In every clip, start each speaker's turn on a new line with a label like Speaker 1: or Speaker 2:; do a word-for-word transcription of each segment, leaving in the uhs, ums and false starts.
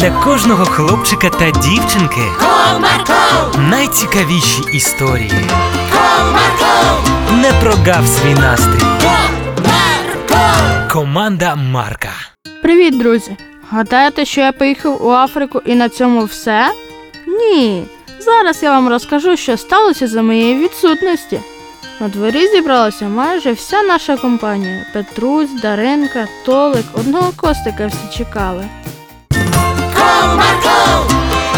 Speaker 1: Для кожного хлопчика та дівчинки
Speaker 2: Комарко!
Speaker 1: найцікавіші історії.
Speaker 2: Комарко!
Speaker 1: Не прогав свій настрій.
Speaker 2: Комарко!
Speaker 1: Команда Марка.
Speaker 3: Привіт, друзі! Гадаєте, що я поїхав у Африку і на цьому все? Ні. Зараз я вам розкажу, що сталося за моєї відсутності. На дворі зібралася майже вся наша компанія. Петрусь, Даринка, Толик, одного Костика всі чекали.
Speaker 2: Комарко!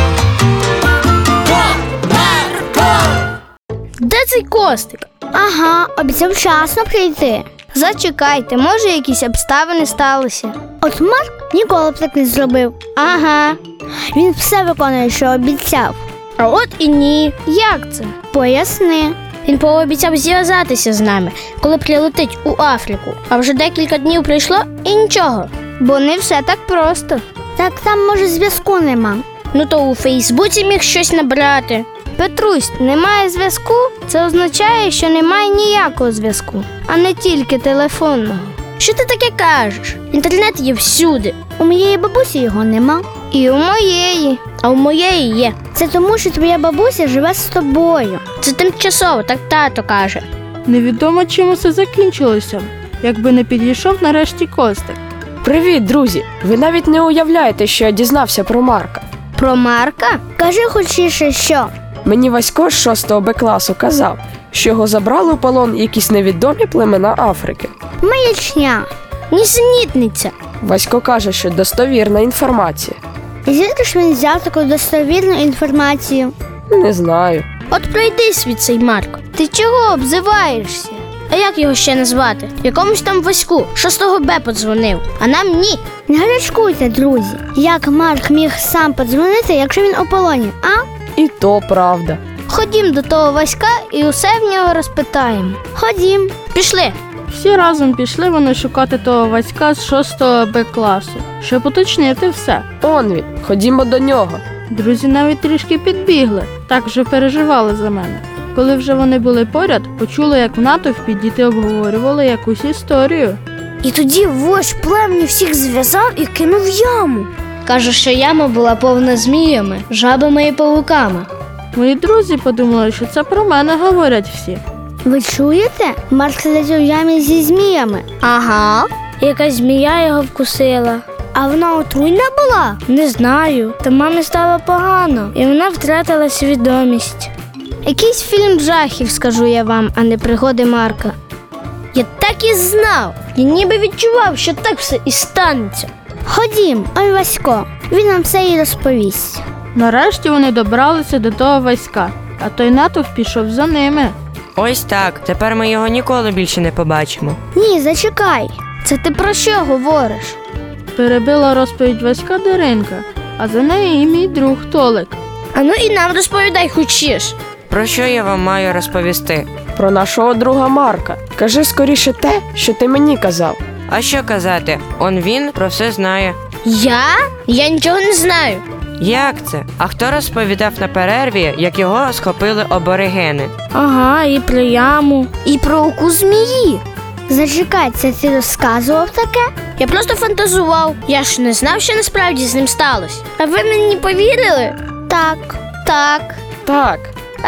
Speaker 2: Комарко!
Speaker 4: Де цей Костик?
Speaker 5: Ага, обіцяв вчасно прийти. Зачекайте, може якісь обставини сталися. От Марк ніколи б так не зробив. Ага. Він все виконує, що обіцяв.
Speaker 4: А от і ні.
Speaker 5: Як це? Поясни.
Speaker 4: Він пообіцяв зв'язатися з нами, коли прилетить у Африку. А вже декілька днів пройшло і нічого.
Speaker 5: Бо не все так просто. Так там, може, зв'язку нема.
Speaker 4: Ну то у Фейсбуці міг щось набрати.
Speaker 5: Петрусь, немає зв'язку? Це означає, що немає ніякого зв'язку, а не тільки телефонного.
Speaker 4: Що ти таке кажеш? Інтернет є всюди.
Speaker 5: У моєї бабусі його нема. І у моєї.
Speaker 4: А у моєї є.
Speaker 5: Це тому, що твоя бабуся живе з тобою.
Speaker 4: Це тимчасово, так тато каже.
Speaker 3: Невідомо, чим усе закінчилося, якби не підійшов нарешті Костик.
Speaker 6: Привіт, друзі! Ви навіть не уявляєте, що я дізнався про Марка.
Speaker 5: Про Марка? Кажи хочіше, що?
Speaker 6: Мені Васько з шостого Б класу казав, що його забрали у полон якісь невідомі племена Африки.
Speaker 5: Маячня.
Speaker 4: Нісенітниця.
Speaker 6: Васько каже, що достовірна інформація.
Speaker 5: І звідки ж він взяв таку достовірну інформацію?
Speaker 6: Не знаю.
Speaker 4: От пройди світ цей Марко.
Speaker 5: Ти чого обзиваєшся?
Speaker 4: А як його ще назвати? Якомусь там Ваську шостого Б подзвонив, а нам ні.
Speaker 5: Не гарячкуйте, друзі. Як Марк міг сам подзвонити, якщо він у полоні, а?
Speaker 6: І то правда.
Speaker 5: Ходім до того Васька і усе в нього розпитаємо. Ходім.
Speaker 4: Пішли.
Speaker 3: Всі разом пішли вони шукати того Васька з шостого Б класу, щоб уточнити все.
Speaker 6: Он він, ходімо до нього.
Speaker 3: Друзі навіть трішки підбігли, так вже переживали за мене. Коли вже вони були поряд, почули, як в натовпі діти обговорювали якусь історію.
Speaker 5: І тоді вождь племені всіх зв'язав і кинув в яму.
Speaker 4: Кажу, що яма була повна зміями, жабами і павуками.
Speaker 3: Мої друзі подумали, що це про мене говорять всі.
Speaker 5: Ви чуєте? Марк сидить у ямі зі зміями.
Speaker 4: Ага. Якась змія його вкусила.
Speaker 5: А вона отруйна була?
Speaker 4: Не знаю. Та мамі стало погано, і вона втратила свідомість.
Speaker 5: Якийсь фільм жахів, скажу я вам, а не пригоди Марка.
Speaker 4: Я так і знав. Я ніби відчував, що так все і станеться.
Speaker 5: Ходім, ой Васько, він нам все і розповість.
Speaker 3: Нарешті вони добралися до того Васька, а той натовп пішов за ними.
Speaker 7: Ось так, тепер ми його ніколи більше не побачимо.
Speaker 5: Ні, зачекай. Це ти про що говориш?
Speaker 3: Перебила розповідь Васька Даринка, а за нею і мій друг Толик.
Speaker 4: А ну і нам розповідай хочеш.
Speaker 7: Про що я вам маю розповісти?
Speaker 6: Про нашого друга Марка. Кажи скоріше те, що ти мені казав.
Speaker 7: А що казати? Он він про все знає.
Speaker 4: Я? Я нічого не знаю.
Speaker 7: Як це? А хто розповідав на перерві, як його схопили аборигени?
Speaker 4: Ага, і про яму.
Speaker 5: І про укус змії. Зачекай, це ти розказував таке?
Speaker 4: Я просто фантазував. Я ж не знав, що насправді з ним сталося. А ви мені повірили?
Speaker 5: Так, так,
Speaker 6: Так,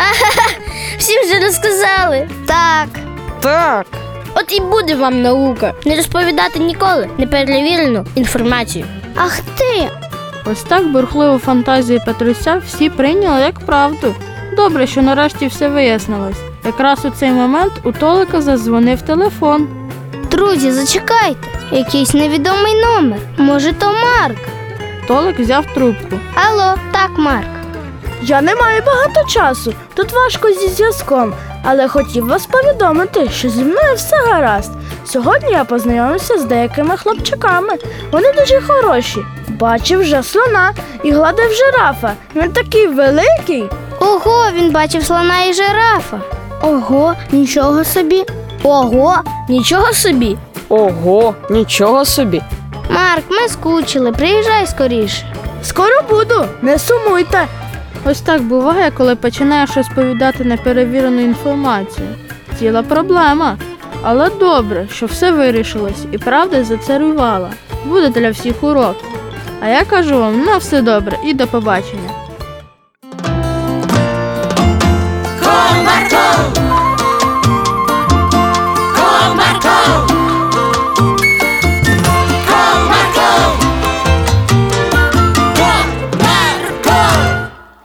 Speaker 4: Всім вже розказали.
Speaker 5: так.
Speaker 6: так.
Speaker 4: От і буде вам наука. Не розповідати ніколи неперевірену інформацію.
Speaker 5: Ах ти!
Speaker 3: Ось так бурхливу фантазію Петруся всі прийняли як правду. Добре, що нарешті все вияснилось. Якраз у цей момент у Толика задзвонив телефон.
Speaker 5: Друзі, зачекайте. Якийсь невідомий номер. Може, то Марк?
Speaker 3: Толик взяв трубку.
Speaker 5: Алло, так, Марк.
Speaker 8: Я не маю багато часу, тут важко зі зв'язком, але хотів вас повідомити, що зі мною все гаразд. Сьогодні я познайомився з деякими хлопчаками. Вони дуже хороші. Бачив вже слона і гладив жирафа. Він такий великий.
Speaker 5: Ого, він бачив слона і жирафа. Ого, нічого собі.
Speaker 4: Ого, нічого собі.
Speaker 6: Ого, нічого собі.
Speaker 5: Марк, ми скучили, приїжджай скоріше.
Speaker 8: Скоро буду, не сумуйте.
Speaker 3: Ось так буває, коли починаєш розповідати неперевірену інформацію. Ціла проблема. Але добре, що все вирішилось і правда зацарювала. Буде для всіх урок. А я кажу вам на все добре і до побачення.
Speaker 2: Комарко.